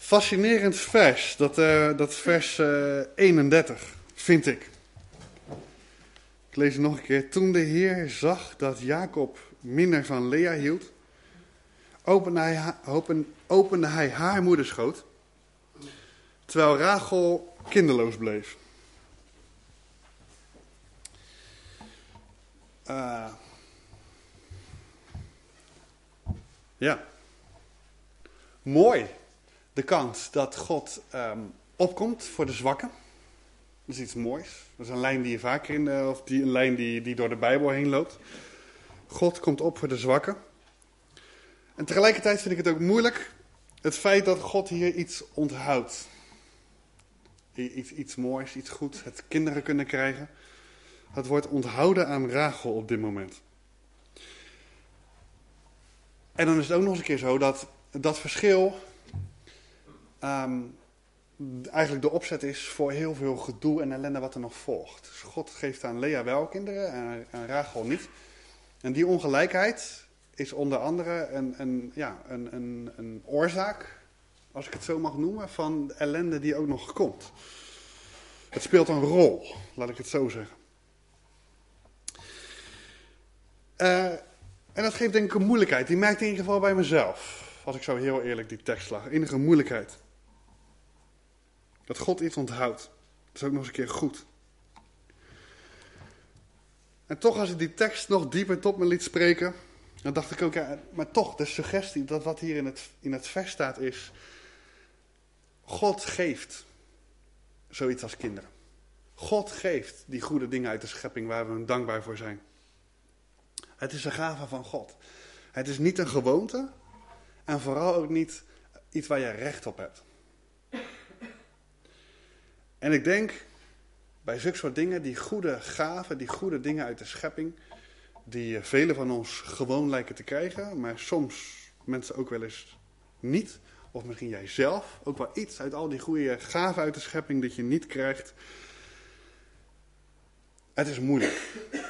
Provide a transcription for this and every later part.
Fascinerend vers, dat vers 31, vind ik. Ik lees het nog een keer. Toen de Heer zag dat Jacob minder van Lea hield, opende hij haar moederschoot, terwijl Rachel kinderloos bleef. Ja. Mooi. De kans dat God opkomt voor de zwakken. Dat is iets moois. Dat is een lijn die je vaker een lijn die door de Bijbel heen loopt. God komt op voor de zwakken. En tegelijkertijd vind ik het ook moeilijk, het feit dat God hier iets onthoudt. Iets moois, iets goeds, het kinderen kunnen krijgen. Het wordt onthouden aan Rachel op dit moment. En dan is het ook nog eens een keer zo dat verschil eigenlijk de opzet is voor heel veel gedoe en ellende wat er nog volgt. Dus God geeft aan Lea wel kinderen en aan Rachel niet. En die ongelijkheid is onder andere een oorzaak, als ik het zo mag noemen, van de ellende die ook nog komt. Het speelt een rol, laat ik het zo zeggen. En dat geeft denk ik een moeilijkheid. Die merk ik in ieder geval bij mezelf. Als ik zo heel eerlijk die tekst lag. Enige moeilijkheid. Dat God iets onthoudt. Dat is ook nog eens een keer goed. En toch als ik die tekst nog dieper tot me liet spreken. Dan dacht ik ook, ja, maar toch de suggestie dat wat hier in het vers staat is. God geeft zoiets als kinderen. God geeft die goede dingen uit de schepping waar we hem dankbaar voor zijn. Het is een gave van God. Het is niet een gewoonte en vooral ook niet iets waar je recht op hebt. En ik denk bij zulke soort dingen, die goede gaven, die goede dingen uit de schepping, die velen van ons gewoon lijken te krijgen, maar soms mensen ook wel eens niet, of misschien jij zelf, ook wel iets uit al die goede gaven uit de schepping dat je niet krijgt. Het is moeilijk.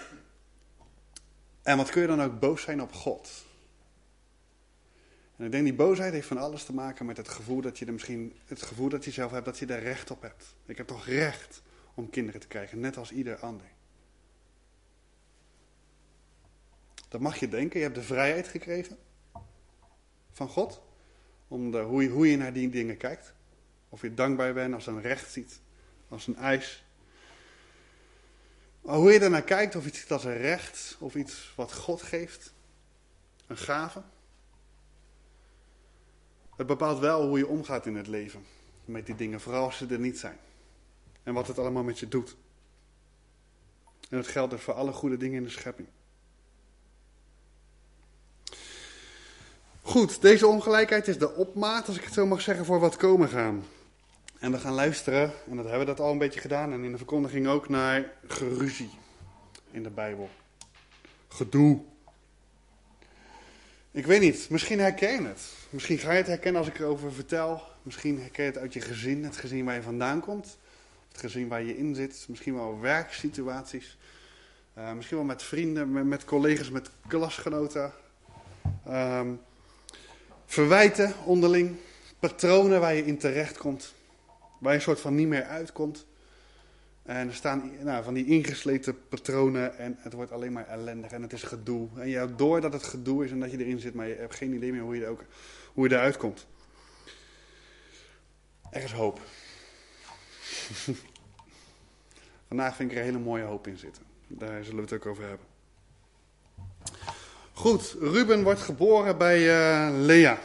En wat kun je dan ook boos zijn op God? En ik denk die boosheid heeft van alles te maken met het gevoel dat je zelf hebt dat je daar recht op hebt. Ik heb toch recht om kinderen te krijgen, net als ieder ander. Dat mag je denken, je hebt de vrijheid gekregen van God. Om hoe je naar die dingen kijkt. Of je dankbaar bent, als een recht ziet, als een eis. Maar hoe je daarnaar kijkt, of iets ziet als een recht, of iets wat God geeft, een gave. Het bepaalt wel hoe je omgaat in het leven met die dingen, vooral als ze er niet zijn. En wat het allemaal met je doet. En dat geldt dus voor alle goede dingen in de schepping. Goed, deze ongelijkheid is de opmaat, als ik het zo mag zeggen, voor wat komen gaan. En we gaan luisteren, en dat hebben we dat al een beetje gedaan, en in de verkondiging ook, naar geruzie in de Bijbel. Gedoe. Ik weet niet, misschien herken je het. Misschien ga je het herkennen als ik erover vertel. Misschien herken je het uit je gezin, het gezin waar je vandaan komt. Het gezin waar je in zit. Misschien wel werksituaties. Misschien wel met vrienden, met collega's, met klasgenoten. Verwijten onderling. Patronen waar je in terecht komt. Waar je een soort van niet meer uitkomt. En er staan van die ingesleten patronen en het wordt alleen maar ellendig en het is gedoe. En je hebt door dat het gedoe is en dat je erin zit, maar je hebt geen idee meer hoe je eruit komt. Er is hoop. Vandaag vind ik er een hele mooie hoop in zitten. Daar zullen we het ook over hebben. Goed, Ruben wordt geboren bij Lea.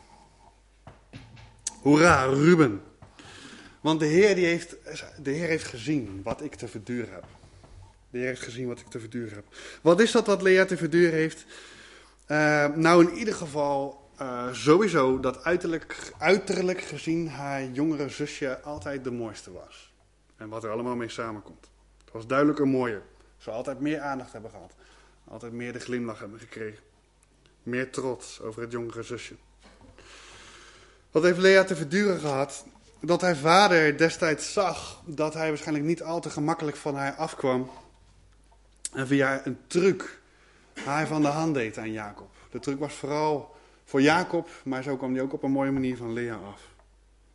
Hoera, Ruben. Want de Heer heeft gezien wat ik te verduren heb. De Heer heeft gezien wat ik te verduren heb. Wat is dat wat Lea te verduren heeft? Nou, in ieder geval sowieso dat uiterlijk gezien haar jongere zusje altijd de mooiste was. En wat er allemaal mee samenkomt. Het was duidelijk een mooier. Ze altijd meer aandacht hebben gehad. Altijd meer de glimlach hebben gekregen. Meer trots over het jongere zusje. Wat heeft Lea te verduren gehad? Dat haar vader destijds zag dat hij waarschijnlijk niet al te gemakkelijk van haar afkwam. En via een truc haar van de hand deed aan Jacob. De truc was vooral voor Jacob, maar zo kwam hij ook op een mooie manier van Lea af.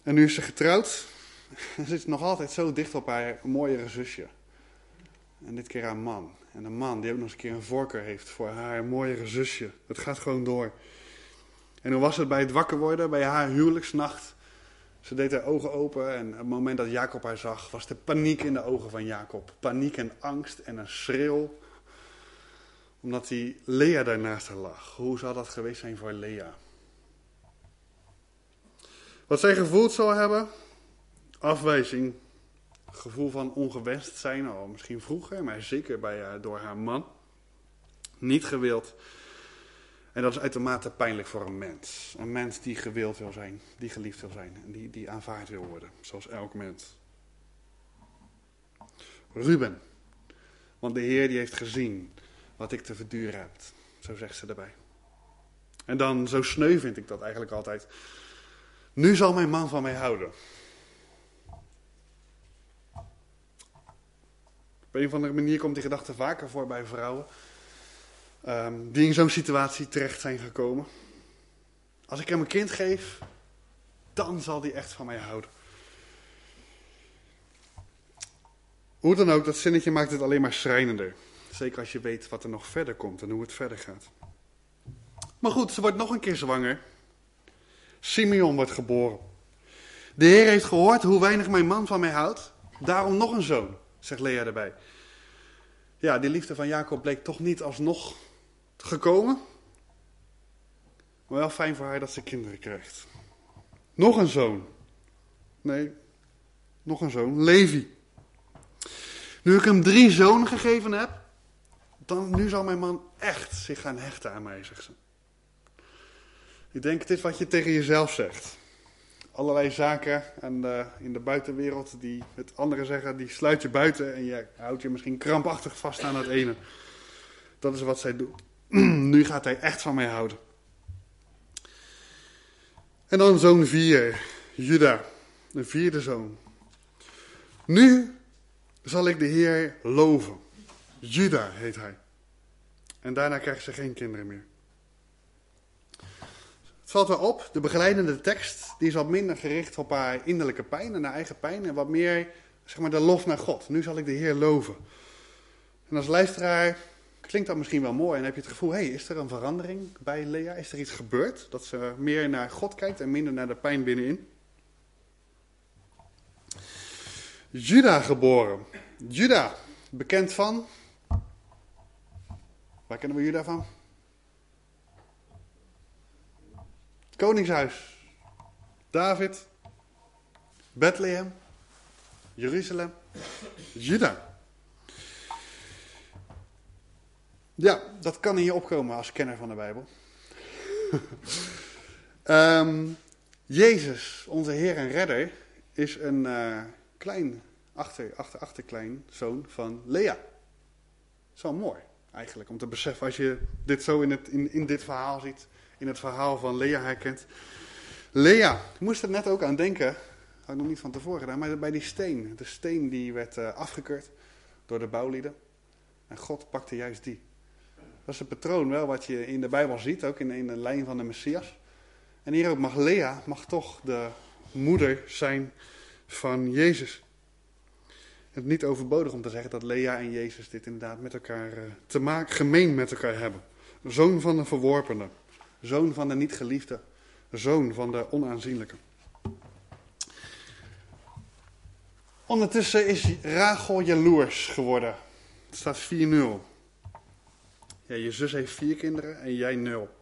En nu is ze getrouwd. En ze zit nog altijd zo dicht op haar mooiere zusje. En dit keer haar man. En een man die ook nog eens een keer een voorkeur heeft voor haar mooiere zusje. Het gaat gewoon door. En hoe was het bij het wakker worden, bij haar huwelijksnacht? Ze deed haar ogen open en op het moment dat Jacob haar zag, was er paniek in de ogen van Jacob. Paniek en angst en een schreeuw. Omdat die Lea daarnaast haar lag. Hoe zou dat geweest zijn voor Lea? Wat zij gevoeld zal hebben? Afwijzing. Gevoel van ongewenst zijn, al misschien vroeger, maar zeker door haar man. Niet gewild. En dat is uitermate pijnlijk voor een mens. Een mens die gewild wil zijn, die geliefd wil zijn en die aanvaard wil worden, zoals elk mens. Ruben, want de Heer die heeft gezien wat ik te verduren heb. Zo zegt ze erbij. En dan, zo sneu vind ik dat eigenlijk altijd. Nu zal mijn man van mij houden. Op een of andere manier komt die gedachte vaker voor bij vrouwen. Die in zo'n situatie terecht zijn gekomen. Als ik hem een kind geef, dan zal hij echt van mij houden. Hoe dan ook, dat zinnetje maakt het alleen maar schrijnender. Zeker als je weet wat er nog verder komt en hoe het verder gaat. Maar goed, ze wordt nog een keer zwanger. Simeon wordt geboren. De Heer heeft gehoord hoe weinig mijn man van mij houdt. Daarom nog een zoon, zegt Lea erbij. Ja, die liefde van Jacob bleek toch niet alsnog gekomen. Maar wel fijn voor haar dat ze kinderen krijgt. Nog een zoon. Nee, nog een zoon. Levi. Nu ik hem 3 zonen gegeven heb, nu zal mijn man echt zich gaan hechten aan mij, zegt ze. Ik denk, het is wat je tegen jezelf zegt. Allerlei zaken in de buitenwereld die het andere zeggen, die sluit je buiten en je houdt je misschien krampachtig vast aan het ene. Dat is wat zij doet. Nu gaat hij echt van mij houden. En dan zoon 4, Juda, een 4e zoon. Nu zal ik de Heer loven. Juda heet hij. En daarna krijgt ze geen kinderen meer. Het valt wel op, de begeleidende tekst die is wat minder gericht op haar innerlijke pijn en haar eigen pijn. En wat meer, zeg maar, de lof naar God. Nu zal ik de Heer loven. En als luisteraar klinkt dat misschien wel mooi. En heb je het gevoel, is er een verandering bij Lea? Is er iets gebeurd? Dat ze meer naar God kijkt en minder naar de pijn binnenin? Juda geboren. Juda, bekend van? Waar kennen we Juda van? Het koningshuis. David. Bethlehem. Jeruzalem. Juda. Ja, dat kan in je opkomen als kenner van de Bijbel. Jezus, onze Heer en Redder, is een klein, achterklein zoon van Lea. Dat is wel mooi eigenlijk om te beseffen als je dit zo in dit verhaal ziet. In het verhaal van Lea herkent. Lea, ik moest er net ook aan denken. Had ik nog niet van tevoren gedaan. Maar bij die steen. De steen die werd afgekeurd door de bouwlieden. En God pakte juist die. Dat is een patroon wel wat je in de Bijbel ziet. Ook in de lijn van de Messias. En hier ook Lea mag toch de moeder zijn van Jezus. Het is niet overbodig om te zeggen dat Lea en Jezus dit inderdaad met elkaar gemeen met elkaar hebben. Zoon van de verworpene. Zoon van de niet geliefde. Zoon van de onaanzienlijke. Ondertussen is Rachel jaloers geworden. Het staat 4-0. Ja, je zus heeft 4 kinderen en jij 0.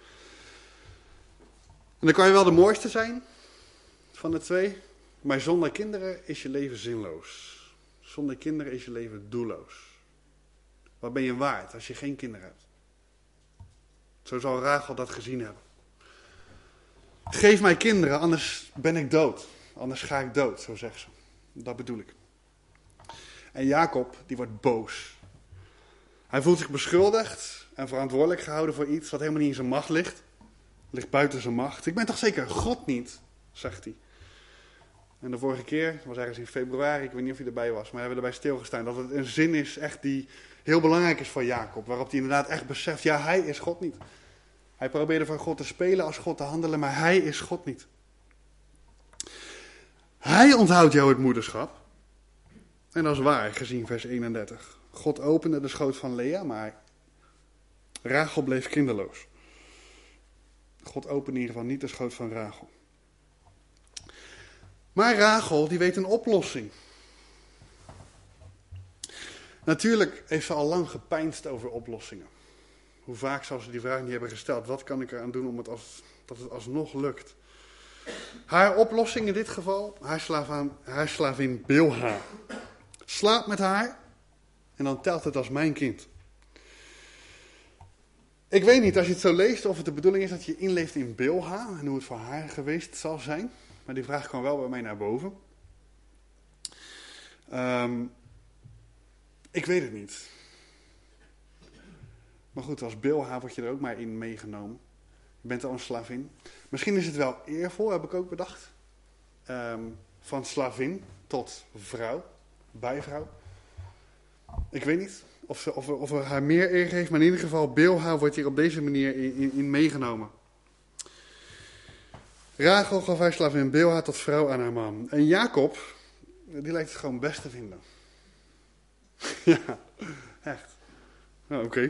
En dan kan je wel de mooiste zijn van de 2. Maar zonder kinderen is je leven zinloos. Zonder kinderen is je leven doelloos. Wat ben je waard als je geen kinderen hebt? Zo zal Rachel dat gezien hebben. Geef mij kinderen, anders ben ik dood. Anders ga ik dood, zo zegt ze. Dat bedoel ik. En Jacob, die wordt boos. Hij voelt zich beschuldigd en verantwoordelijk gehouden voor iets wat helemaal niet in zijn macht ligt. Ligt buiten zijn macht. Ik ben toch zeker God niet, zegt hij. En de vorige keer, dat was ergens in februari, ik weet niet of je erbij was, maar hebben we erbij stilgestaan dat het een zin is echt die heel belangrijk is voor Jacob. Waarop hij inderdaad echt beseft, ja, hij is God niet. Hij probeerde voor God te spelen als God te handelen, maar hij is God niet. Hij onthoudt jou het moederschap. En dat is waar, gezien vers 31. God opende de schoot van Lea, maar Rachel bleef kinderloos. God opende in ieder geval niet de schoot van Rachel. Maar Rachel, die weet een oplossing. Natuurlijk heeft ze al lang gepeinsd over oplossingen. Hoe vaak zal ze die vraag niet hebben gesteld? Wat kan ik eraan doen om dat het alsnog lukt? Haar oplossing in dit geval, haar slavin Bilha. Slaap met haar en dan telt het als mijn kind. Ik weet niet, als je het zo leest, of het de bedoeling is dat je inleeft in Bilha en hoe het voor haar geweest zal zijn. Maar die vraag kwam wel bij mij naar boven. Ik weet het niet. Maar goed, als Bilha word je er ook maar in meegenomen. Je bent al een slavin. Misschien is het wel eervol, heb ik ook bedacht. Van slavin tot vrouw, bijvrouw. Ik weet niet of er haar meer eer geeft, maar in ieder geval Bilha wordt hier op deze manier in meegenomen. Rachel gaf haar slavin Bilha tot vrouw aan haar man. En Jacob, die lijkt het gewoon best te vinden. Ja, echt. Nou, oké.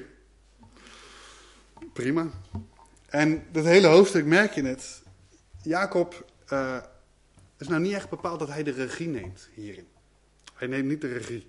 Prima. En dat hele hoofdstuk merk je het. Jacob is nou niet echt bepaald dat hij de regie neemt hierin. Hij neemt niet de regie.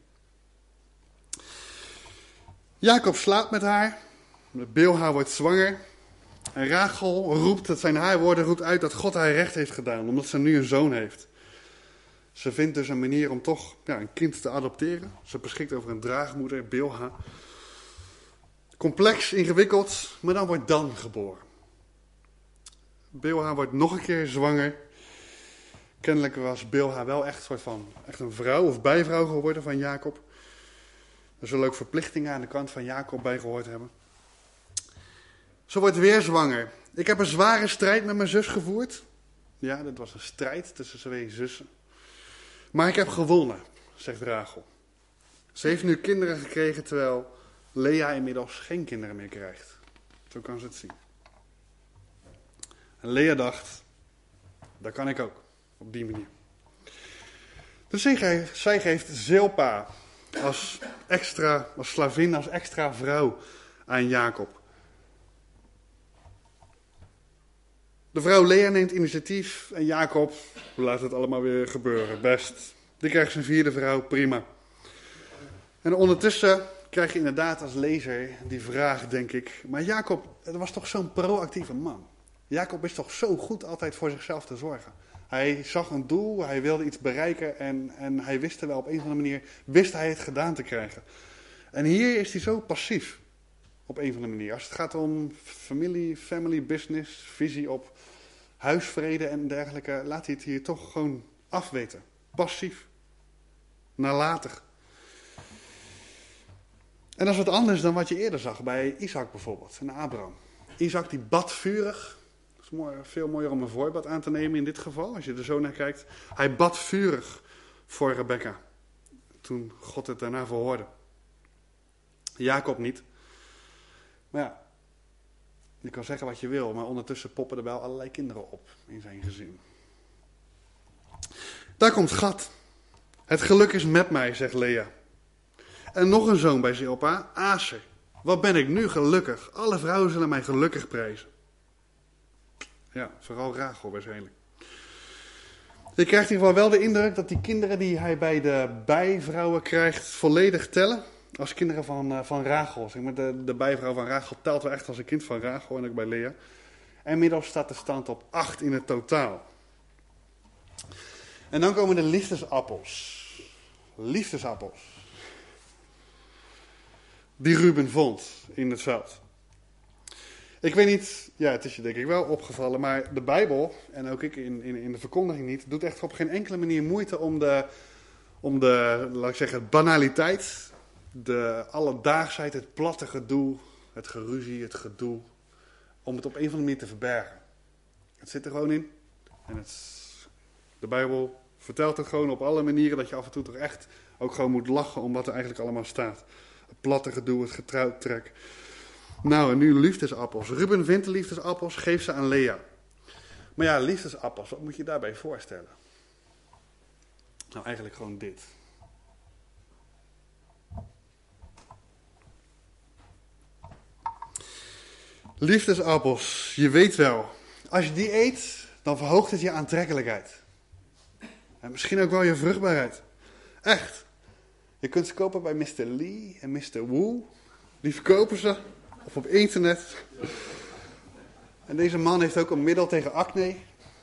Jacob slaapt met haar. Bilha wordt zwanger. En Rachel roept, dat zijn haar woorden, roept uit dat God haar recht heeft gedaan. Omdat ze nu een zoon heeft. Ze vindt dus een manier om toch een kind te adopteren. Ze beschikt over een draagmoeder, Bilha. Complex, ingewikkeld, maar dan wordt Dan geboren. Bilha wordt nog een keer zwanger. Kennelijk was Bilha wel echt een vrouw of bijvrouw geworden van Jacob. Er zullen ook verplichtingen aan de kant van Jacob bij gehoord hebben. Ze wordt weer zwanger. Ik heb een zware strijd met mijn zus gevoerd. Ja, dit was een strijd tussen twee zussen. Maar ik heb gewonnen, zegt Rachel. Ze heeft nu kinderen gekregen, terwijl Lea inmiddels geen kinderen meer krijgt. Zo kan ze het zien. En Lea dacht, dat kan ik ook, op die manier. Dus zij geeft Zilpa als slavin, als extra vrouw aan Jacob. De vrouw Lea neemt initiatief en Jacob laat het allemaal weer gebeuren. Best. Die krijgt zijn vierde vrouw, prima. En ondertussen krijg je inderdaad als lezer die vraag, denk ik. Maar Jacob, dat was toch zo'n proactieve man. Jacob is toch zo goed altijd voor zichzelf te zorgen. Hij zag een doel, hij wilde iets bereiken en hij wist er wel op een of andere manier, wist hij het gedaan te krijgen. En hier is hij zo passief, op een of andere manier. Als het gaat om familie, family business, visie op huisvrede en dergelijke, laat hij het hier toch gewoon afweten. Passief. Nalatig. En dat is wat anders dan wat je eerder zag bij Isaac bijvoorbeeld en Abraham. Isaac die bad vurig. Het is veel mooier om een voorbeeld aan te nemen in dit geval, als je er zo naar kijkt. Hij bad vurig voor Rebekka, toen God het daarna verhoorde. Jacob niet. Maar ja, je kan zeggen wat je wil, maar ondertussen poppen er wel allerlei kinderen op in zijn gezin. Daar komt Gad. Het geluk is met mij, zegt Lea. En nog een zoon bij Zilpa, Aser. Wat ben ik nu gelukkig. Alle vrouwen zullen mij gelukkig prijzen. Ja, vooral Rachel waarschijnlijk. Je krijgt in ieder geval wel de indruk dat die kinderen die hij bij de bijvrouwen krijgt volledig tellen als kinderen van Rachel. Zeg maar de bijvrouw van Rachel telt wel echt als een kind van Rachel en ook bij Lea. En inmiddels staat de stand op 8 in het totaal. En dan komen de liefdesappels. Liefdesappels. Die Ruben vond in het veld. Ik weet niet, ja, het is je denk ik wel opgevallen, maar de Bijbel, en ook ik in de verkondiging niet, doet echt op geen enkele manier moeite om de laat ik zeggen, banaliteit, de alledaagsheid, het platte gedoe, het geruzie, het gedoe, om het op een of andere manier te verbergen. Het zit er gewoon in. En de Bijbel vertelt het gewoon op alle manieren dat je af en toe toch echt ook gewoon moet lachen om wat er eigenlijk allemaal staat. Het platte gedoe, het getrouwtrek. Nou, en nu liefdesappels. Ruben vindt de liefdesappels, geeft ze aan Lea. Maar ja, liefdesappels, wat moet je daarbij voorstellen? Nou, eigenlijk gewoon dit. Liefdesappels, je weet wel. Als je die eet, dan verhoogt het je aantrekkelijkheid. En misschien ook wel je vruchtbaarheid. Echt. Je kunt ze kopen bij Mr. Lee en Mr. Woo. Die verkopen ze. Of op internet. En deze man heeft ook een middel tegen acne.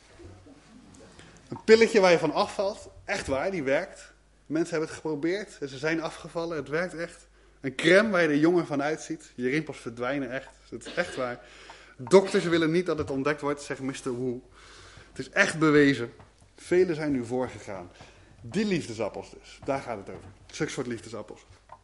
Een pilletje waar je van afvalt. Echt waar, die werkt. Mensen hebben het geprobeerd en ze zijn afgevallen. Het werkt echt. Een crème waar je er jonger van uitziet. Je rimpels verdwijnen echt. Het is echt waar. Dokters willen niet dat het ontdekt wordt, zegt Mr. Woo. Het is echt bewezen. Velen zijn nu voorgegaan. Die liefdesappels dus. Daar gaat het over. Zulke soort liefdesappels.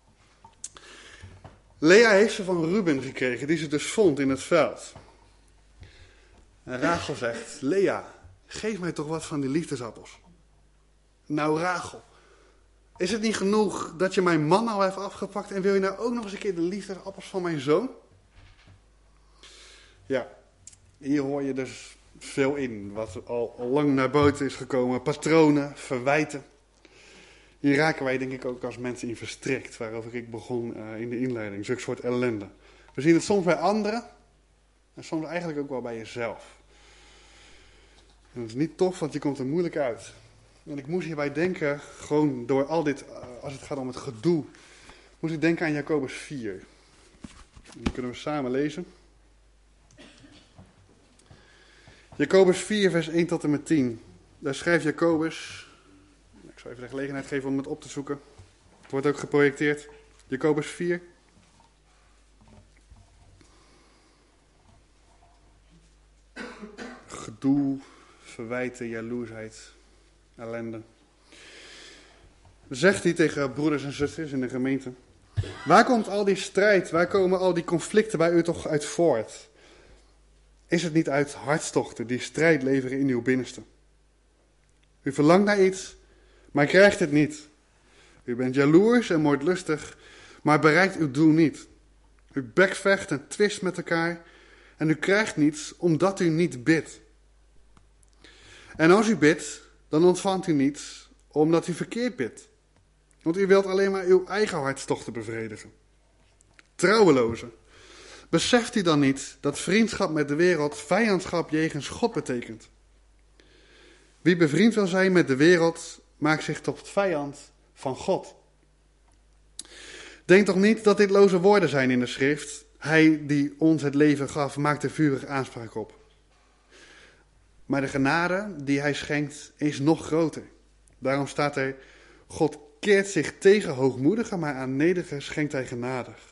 Lea heeft ze van Ruben gekregen, die ze dus vond in het veld. En Rachel zegt, Lea, geef mij toch wat van die liefdesappels. Nou Rachel, is het niet genoeg dat je mijn man al heeft afgepakt en wil je nou ook nog eens een keer de liefdesappels van mijn zoon? Ja, hier hoor je dus veel in, wat al lang naar buiten is gekomen. Patronen, verwijten. Hier raken wij denk ik ook als mensen in verstrikt, waarover ik begon in de inleiding. Zulke soort ellende. We zien het soms bij anderen en soms eigenlijk ook wel bij jezelf. En dat is niet tof, want je komt er moeilijk uit. En ik moest hierbij denken, gewoon door al dit, als het gaat om het gedoe, moest ik denken aan Jacobus 4. Die kunnen we samen lezen. Jacobus 4, vers 1 tot en met 10. Daar schrijft Jacobus, ik zal even de gelegenheid geven om het op te zoeken. Het wordt ook geprojecteerd. Jacobus 4. Gedoe, verwijten, jaloersheid, ellende. Zegt hij tegen broeders en zusters in de gemeente. Waar komt al die strijd, waar komen al die conflicten bij u toch uit voort? Is het niet uit hartstochten die strijd leveren in uw binnenste? U verlangt naar iets, maar krijgt het niet. U bent jaloers en moordlustig, maar bereikt uw doel niet. U bekvecht en twist met elkaar en u krijgt niets omdat u niet bidt. En als u bidt, dan ontvangt u niets omdat u verkeerd bidt. Want u wilt alleen maar uw eigen hartstochten bevredigen. Trouwelozen. Beseft u dan niet dat vriendschap met de wereld vijandschap jegens God betekent? Wie bevriend wil zijn met de wereld, maakt zich tot vijand van God. Denk toch niet dat dit loze woorden zijn in de schrift. Hij die ons het leven gaf, maakt er vurig aanspraak op. Maar de genade die hij schenkt is nog groter. Daarom staat er, God keert zich tegen hoogmoedigen, maar aan nederigen schenkt hij genadig.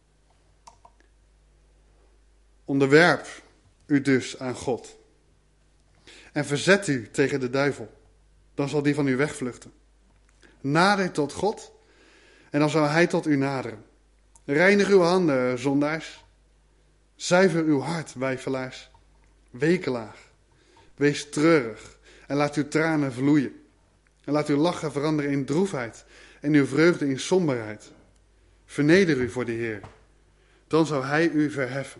Onderwerp u dus aan God. En verzet u tegen de duivel. Dan zal die van u wegvluchten. Nader tot God. En dan zal hij tot u naderen. Reinig uw handen, zondaars. Zuiver uw hart, wijfelaars. Wekelaar. Wees treurig. En laat uw tranen vloeien. En laat uw lachen veranderen in droefheid. En uw vreugde in somberheid. Verneder u voor de Heer. Dan zal hij u verheffen.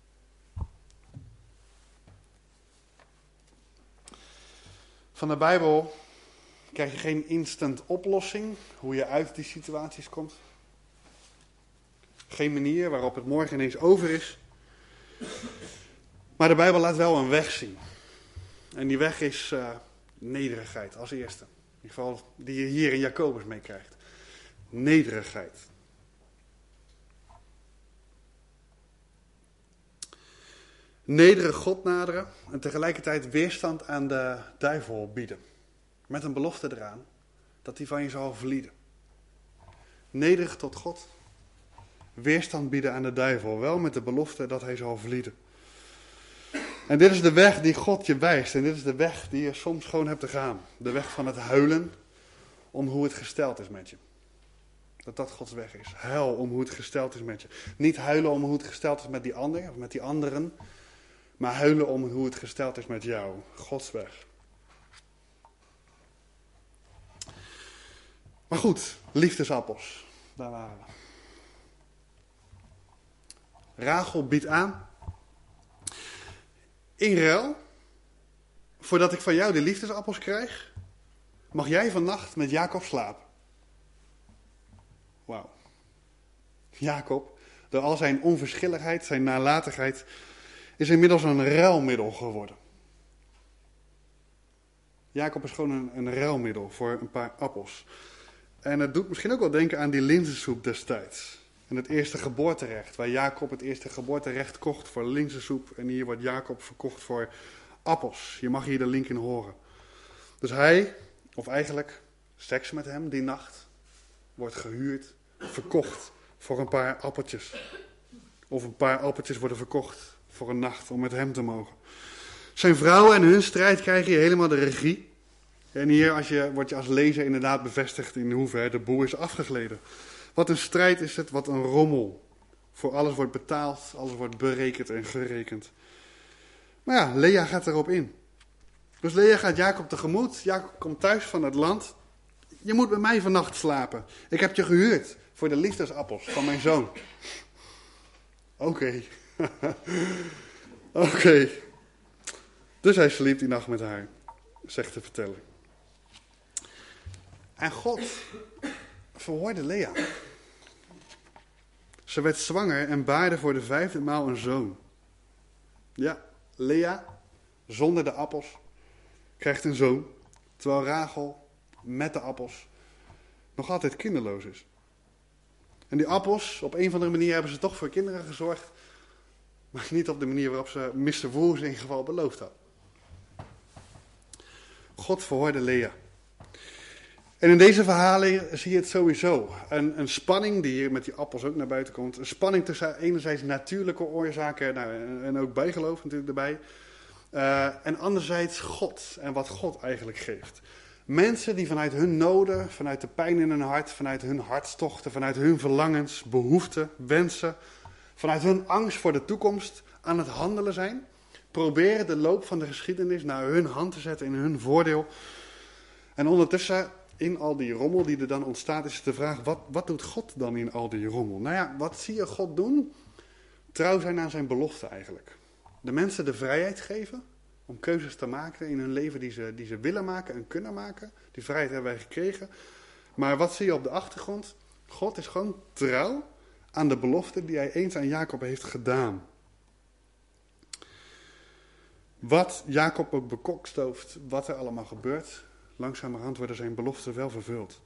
Van de Bijbel krijg je geen instant oplossing, hoe je uit die situaties komt. Geen manier waarop het morgen ineens over is. Maar de Bijbel laat wel een weg zien. En die weg is nederigheid als eerste. In ieder geval die je hier in Jacobus meekrijgt. Nederigheid. Nederig God naderen en tegelijkertijd weerstand aan de duivel bieden. Met een belofte eraan dat hij van je zal vlieden. Nederig tot God. Weerstand bieden aan de duivel. Wel met de belofte dat hij zal vlieden. En dit is de weg die God je wijst. En dit is de weg die je soms gewoon hebt te gaan. De weg van het huilen om hoe het gesteld is met je. Dat dat Gods weg is. Huil om hoe het gesteld is met je. Niet huilen om hoe het gesteld is met die ander of met die anderen. Maar huilen om hoe het gesteld is met jou. Gods weg. Maar goed, liefdesappels. Daar waren we. Rachel biedt aan. In ruil, voordat ik van jou de liefdesappels krijg, mag jij vannacht met Jacob slapen? Wauw. Jacob, door al zijn onverschilligheid, zijn nalatigheid, is inmiddels een ruilmiddel geworden. Jacob is gewoon een ruilmiddel voor een paar appels. En het doet misschien ook wel denken aan die linzensoep destijds. En het eerste geboorterecht, waar Jacob het eerste geboorterecht kocht voor linzensoep. En hier wordt Jacob verkocht voor appels. Je mag hier de link in horen. Dus hij, of eigenlijk seks met hem die nacht, wordt gehuurd, verkocht voor een paar appeltjes. Of een paar appeltjes worden verkocht voor een nacht om met hem te mogen. Zijn vrouwen en hun strijd krijgen hier helemaal de regie. En hier word je als lezer inderdaad bevestigd in hoeverre de boel is afgegleden. Wat een strijd is het, wat een rommel. Voor alles wordt betaald, alles wordt berekend en gerekend. Maar ja, Lea gaat erop in. Dus Lea gaat Jacob tegemoet. Jacob komt thuis van het land. Je moet bij mij vannacht slapen. Ik heb je gehuurd voor de liefdesappels van mijn zoon. Oké. Oké. Dus hij sliep die nacht met haar, zegt de verteller. En God verhoorde Lea. Ze werd zwanger en baarde voor de 5e maal een zoon. Ja, Lea, zonder de appels, krijgt een zoon. Terwijl Rachel, met de appels, nog altijd kinderloos is. En die appels, op een of andere manier hebben ze toch voor kinderen gezorgd. Maar niet op de manier waarop ze Mr. Woers in geval beloofd had. God verhoorde Lea. En in deze verhalen zie je het sowieso. Een spanning die hier met die appels ook naar buiten komt. Een spanning tussen enerzijds natuurlijke oorzaken en ook bijgeloof natuurlijk erbij. En anderzijds God en wat God eigenlijk geeft. Mensen die vanuit hun noden, vanuit de pijn in hun hart, vanuit hun hartstochten, vanuit hun verlangens, behoeften, wensen, vanuit hun angst voor de toekomst aan het handelen zijn. Proberen de loop van de geschiedenis naar hun hand te zetten in hun voordeel. En ondertussen, in al die rommel die er dan ontstaat, is de vraag, wat doet God dan in al die rommel? Nou ja, wat zie je God doen? Trouw zijn aan zijn belofte eigenlijk. De mensen de vrijheid geven om keuzes te maken in hun leven die ze willen maken en kunnen maken. Die vrijheid hebben wij gekregen. Maar wat zie je op de achtergrond? God is gewoon trouw aan de belofte die hij eens aan Jacob heeft gedaan. Wat Jacob ook bekokstooft, wat er allemaal gebeurt, langzamerhand worden zijn beloften wel vervuld.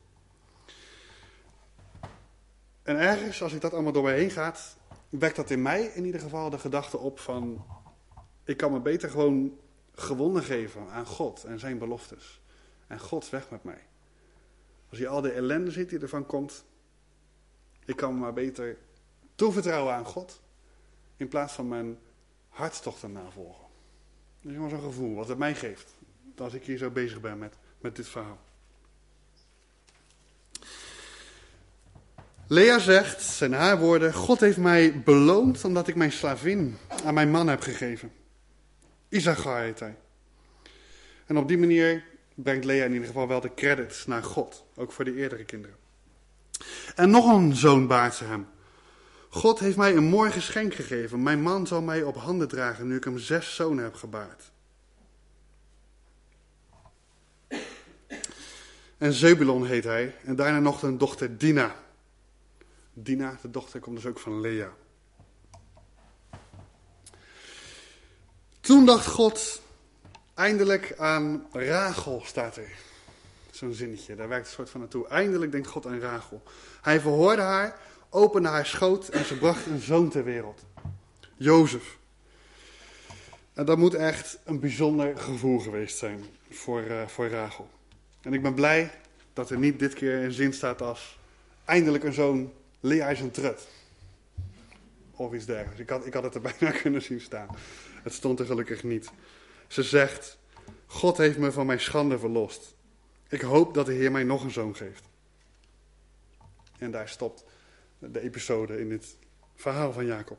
En ergens, als ik dat allemaal door me heen gaat, wekt dat in mij in ieder geval de gedachte op van, ik kan me beter gewoon gewonnen geven aan God en zijn beloftes. En God is weg met mij. Als je al de ellende ziet die ervan komt, ik kan me maar beter toevertrouwen aan God, in plaats van mijn hartstochten navolgen. Dat is gewoon zo'n gevoel wat het mij geeft, als ik hier zo bezig ben met dit verhaal. Lea zegt, zijn haar woorden, God heeft mij beloond omdat ik mijn slavin aan mijn man heb gegeven. Issachar heet hij. En op die manier brengt Lea in ieder geval wel de credits naar God, ook voor de eerdere kinderen. En nog een zoon baart ze hem. God heeft mij een mooi geschenk gegeven. Mijn man zal mij op handen dragen nu ik hem 6 zonen heb gebaard. En Zebulon heet hij. En daarna nog een dochter Dina. Dina, de dochter, komt dus ook van Lea. Toen dacht God eindelijk aan Rachel, staat er. Zo'n zinnetje, daar werkt een soort van naartoe. Eindelijk denkt God aan Rachel. Hij verhoorde haar, opende haar schoot en ze bracht een zoon ter wereld. Jozef. En dat moet echt een bijzonder gevoel geweest zijn voor Rachel. En ik ben blij dat er niet dit keer een zin staat als eindelijk een zoon, Lea is een trut. Of iets dergelijks. Ik had het er bijna kunnen zien staan. Het stond er gelukkig niet. Ze zegt, God heeft me van mijn schande verlost. Ik hoop dat de Heer mij nog een zoon geeft. En daar stopt de episode in dit verhaal van Jacob.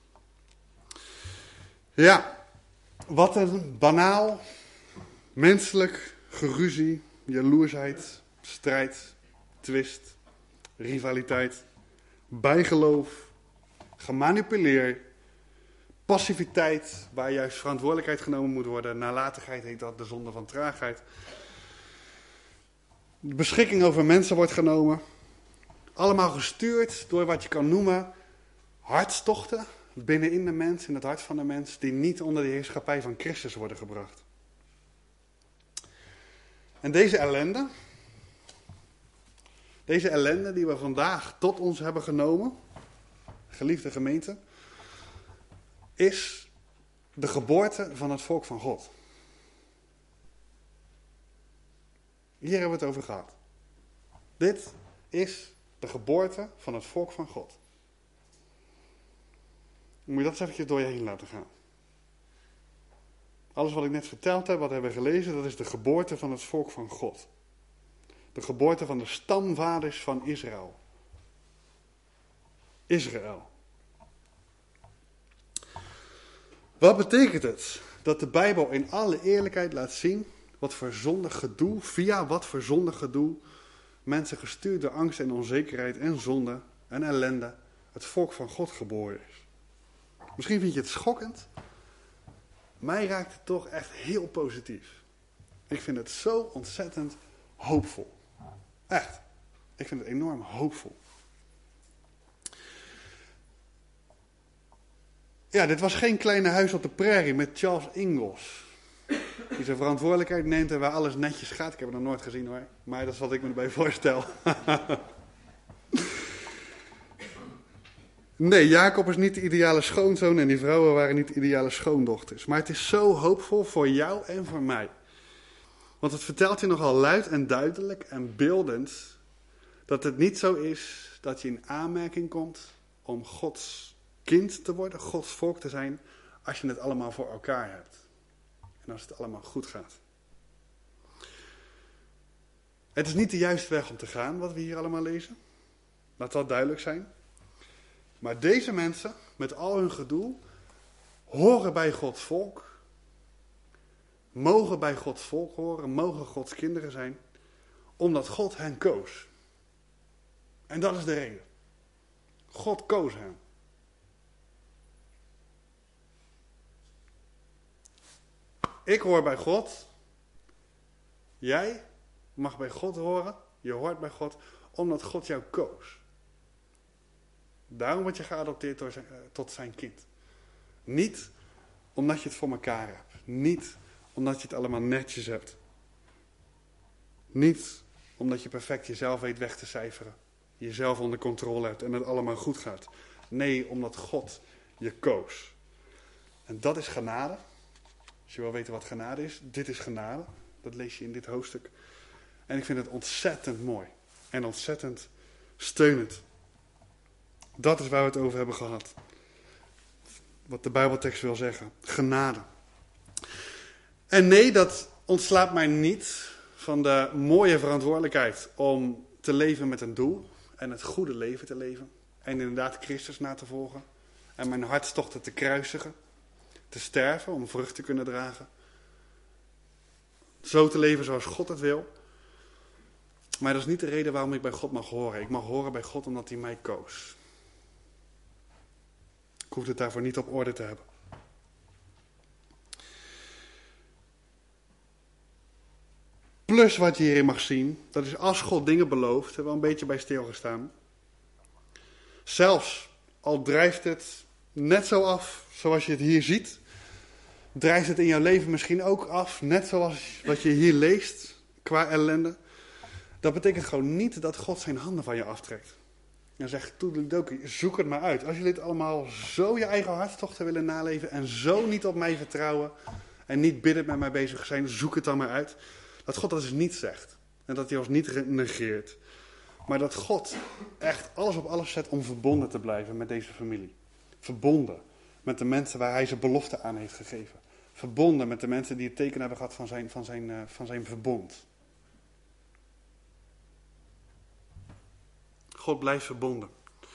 Ja, wat een banaal, menselijk geruzie, jaloersheid, strijd, twist, rivaliteit, bijgeloof, gemanipuleerd, passiviteit, waar juist verantwoordelijkheid genomen moet worden, nalatigheid heet dat, de zonde van traagheid. de beschikking over mensen wordt genomen. Allemaal gestuurd door wat je kan noemen hartstochten binnenin de mens, in het hart van de mens, die niet onder de heerschappij van Christus worden gebracht. En deze ellende die we vandaag tot ons hebben genomen, geliefde gemeente, is de geboorte van het volk van God. Hier hebben we het over gehad. Dit is de geboorte van het volk van God. Dan moet je dat eens eventjes door je heen laten gaan. Alles wat ik net verteld heb, wat we hebben gelezen, dat is de geboorte van het volk van God. De geboorte van de stamvaders van Israël. Israël. Wat betekent het? Dat de Bijbel in alle eerlijkheid laat zien wat voor zondig gedoe, via wat voor zondig gedoe, mensen gestuurd door angst en onzekerheid en zonde en ellende, het volk van God geboren is. Misschien vind je het schokkend. Mij raakt het toch echt heel positief. Ik vind het zo ontzettend hoopvol. Echt. Ik vind het enorm hoopvol. Ja, dit was geen kleine huis op de prairie met Charles Ingalls. Die zijn verantwoordelijkheid neemt en waar alles netjes gaat. Ik heb het nog nooit gezien hoor. Maar dat is wat ik me erbij voorstel. Nee, Jacob is niet de ideale schoonzoon en die vrouwen waren niet de ideale schoondochters. Maar het is zo hoopvol voor jou en voor mij. Want het vertelt je nogal luid en duidelijk en beeldend dat het niet zo is dat je in aanmerking komt om Gods kind te worden, Gods volk te zijn, als je het allemaal voor elkaar hebt. En als het allemaal goed gaat. Het is niet de juiste weg om te gaan, wat we hier allemaal lezen. Laat dat duidelijk zijn. Maar deze mensen, met al hun gedoe, horen bij Gods volk. Mogen bij Gods volk horen, mogen Gods kinderen zijn. Omdat God hen koos. En dat is de reden. God koos hen. Ik hoor bij God. Jij mag bij God horen. Je hoort bij God. Omdat God jou koos. Daarom word je geadopteerd tot zijn kind. Niet omdat je het voor elkaar hebt. Niet omdat je het allemaal netjes hebt. Niet omdat je perfect jezelf weet weg te cijferen. Jezelf onder controle hebt en het allemaal goed gaat. Nee, omdat God je koos. En dat is genade. Als je wil weten wat genade is, dit is genade. Dat lees je in dit hoofdstuk. En ik vind het ontzettend mooi. En ontzettend steunend. Dat is waar we het over hebben gehad. Wat de Bijbeltekst wil zeggen. Genade. En nee, dat ontslaat mij niet van de mooie verantwoordelijkheid om te leven met een doel. En het goede leven te leven. En inderdaad Christus na te volgen. En mijn hartstochten te kruisigen. Te sterven om vrucht te kunnen dragen. Zo te leven zoals God het wil. Maar dat is niet de reden waarom ik bij God mag horen. Ik mag horen bij God omdat hij mij koos. Ik hoef het daarvoor niet op orde te hebben. Plus wat je hierin mag zien, dat is als God dingen belooft, hebben we een beetje bij stilgestaan. Zelfs al drijft het net zo af zoals je het hier ziet, drijft het in jouw leven misschien ook af, net zoals wat je hier leest qua ellende. Dat betekent gewoon niet dat God zijn handen van je aftrekt. En zegt, toedeledokie, zoek het maar uit. Als jullie het allemaal zo je eigen hartstochten willen naleven en zo niet op mij vertrouwen en niet biddend met mij bezig zijn, zoek het dan maar uit. Dat God dat dus niet zegt. En dat hij ons niet negeert. Maar dat God echt alles op alles zet om verbonden te blijven met deze familie. Verbonden met de mensen waar hij zijn belofte aan heeft gegeven. Verbonden met de mensen die het teken hebben gehad van zijn verbond. God blijft verbonden.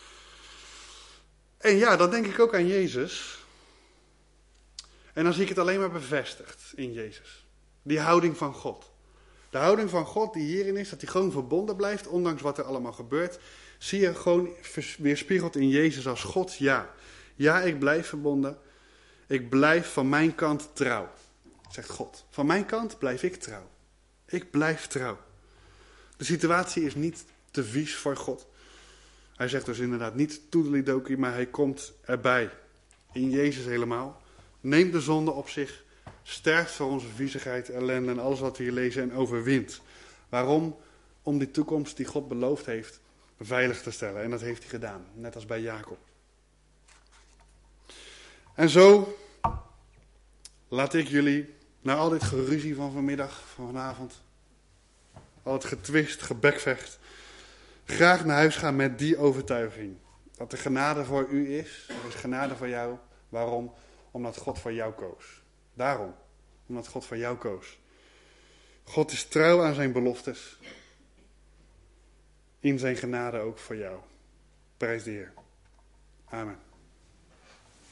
En ja, dan denk ik ook aan Jezus. En dan zie ik het alleen maar bevestigd in Jezus. Die houding van God. De houding van God die hierin is, dat hij gewoon verbonden blijft, ondanks wat er allemaal gebeurt. Zie je gewoon weerspiegeld in Jezus als God, ja. Ja, ik blijf verbonden. Ik blijf van mijn kant trouw, zegt God. Van mijn kant blijf ik trouw. Ik blijf trouw. De situatie is niet te vies voor God. Hij zegt dus inderdaad niet toedelidokie, maar hij komt erbij. In Jezus helemaal. Neemt de zonde op zich. Sterft voor onze viezigheid, ellende en alles wat we hier lezen en overwint. Waarom? Om die toekomst die God beloofd heeft veilig te stellen. En dat heeft hij gedaan. Net als bij Jacob. En zo laat ik jullie, na al dit geruzie van vanmiddag, van vanavond, al het getwist, gebekvecht, graag naar huis gaan met die overtuiging. Dat er genade voor u is, er is genade voor jou. Waarom? Omdat God voor jou koos. Daarom, omdat God voor jou koos. God is trouw aan zijn beloftes. In zijn genade ook voor jou. Prijs de Heer. Amen.